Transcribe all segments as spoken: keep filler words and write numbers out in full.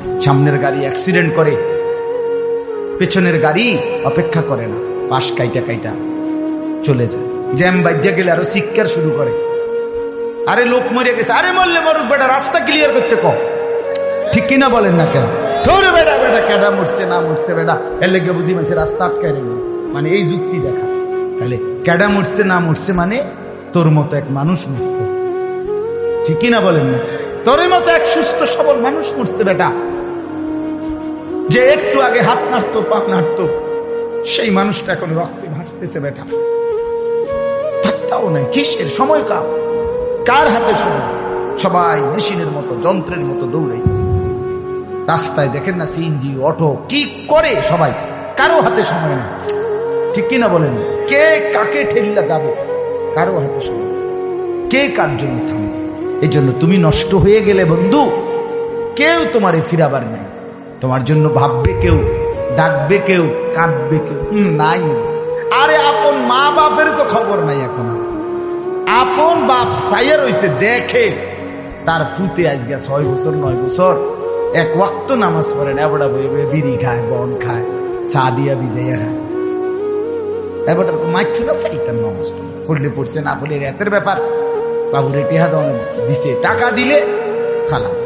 সামনের গাড়ি অ্যাক্সিডেন্ট করে, পেছনের গাড়ি অপেক্ষা করে না, পাশ কাইটা কাইটা চলে যায়। জ্যাম বাজ্যা গেলে আরো চিৎকার শুরু করে, আরে লোক মরে গেছে, আরে মরলে মরুক বেটা, রাস্তা ক্লিয়ার করতে কম। ঠিক কিনা বলেন না কেন? ধরে বেটা বেটা কেডা মরছে না মরছে বেটা, এর লেগে বুঝি মানুষ রাস্তা আটকায় রেখে, মানে এই যুক্তি দেখা। তাহলে কেডা মরছে না মরছে মানে তোর মতো এক মানুষ মরছে। ঠিক কিনা বলেন না? তোর মতো এক সুস্থ সবল মানুষ মরছে বেটা, যে একটু আগে হাত নাড়তো পা নাড়তো, সেই মানুষটা এখন রক্তে ভাসতেছে বেটা। ভাবতাও নাই কিসের সময়, কার কার হাতে সময়? সবাই মেশিনের মতো যন্ত্রের মতো দৌড়াইতেছে। রাস্তায় দেখেন না সিএনজি অটো কি করে সবাই, কারো হাতে সময় নেই। ঠিক কিনা বলেন? কে কাকে ঠেলিয়া যাবে, কারো হাতে সময়, কে কার জন্য থামবে। এই জন্য তুমি নষ্ট হয়ে গেলে বন্ধু, কেউ তোমারে ফিরাবার নাই। তোমার জন্য ভাববে কেউ, ডাকবে কেউ, কাঁদবে কেউ নাই। আরে আপন মা বাপের তো খবর নাই এখন। আপন বাপ সাইয়া রয়েছে, দেখে তার ফুতে আজকে ছয় বছর নয় বছর এক ওয়াক্ত নামাজ পড়ে না, এবড়া বইয়ে বিড়ি খায়, বন খায়, চা দিয়া ভিজাইয়া খায়। এবার মাইছ না সেইটার নামাজ পড়লে পড়ছে, না পড়লে রাতের ব্যাপার। বাবুরে টিহা দেওয়া দিছে, টাকা দিলে খালাস।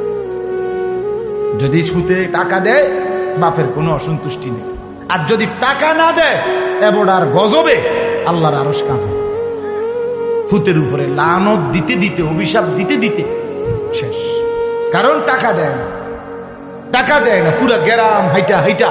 যদি সুতে টাকা দেয় বাপের কোনো অসন্তুষ্টি নেই, আর যদি টাকা না দেয় এবড়ার গজবে আল্লাহর আরশ কাঁপে। ফুতের উপরে লানত দিতে দিতে, অভিশাপ দিতে দিতে শেষ। কারণ টাকা দেয় না, টাকা দেয় না, পুরা গ্রাম হাইটা হাইটা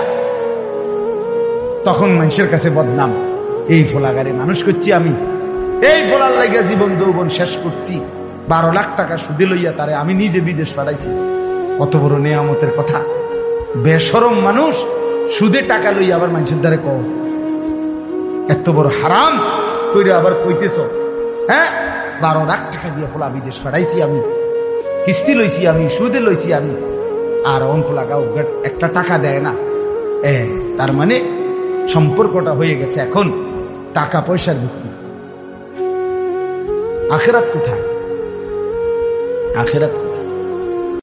তখন মানুষের কাছে বদনাম। এই ফোলাগারে মানুষ করছি আমি, এই ফোলার লাগিয়া জীবন যৌবন শেষ করছি, বারো লাখ টাকা সুদে লইয়া তারে আমি নিজে বিদেশ পাঠাইছি। কত বড় নেয়ামতের কথা। বেশরম মানুষ সুদে টাকা লইয়া আবার মানুষের দ্বারে কও, এত বড় হারাম কইরে আবার কইতেছ, হ্যাঁ বারো লাখ টাকা দিয়ে ফোলা বিদেশ পাঠাইছি আমি, কিস্তি লইছি আমি, সুদে লইছি আমি, আর অন ফোলা গাও একটা টাকা দেয় না। এ তার মানে সম্পর্কটা হয়ে গেছে এখন টাকা পয়সার ভিত্তি। আখেরাত কোথায়? আখেরাত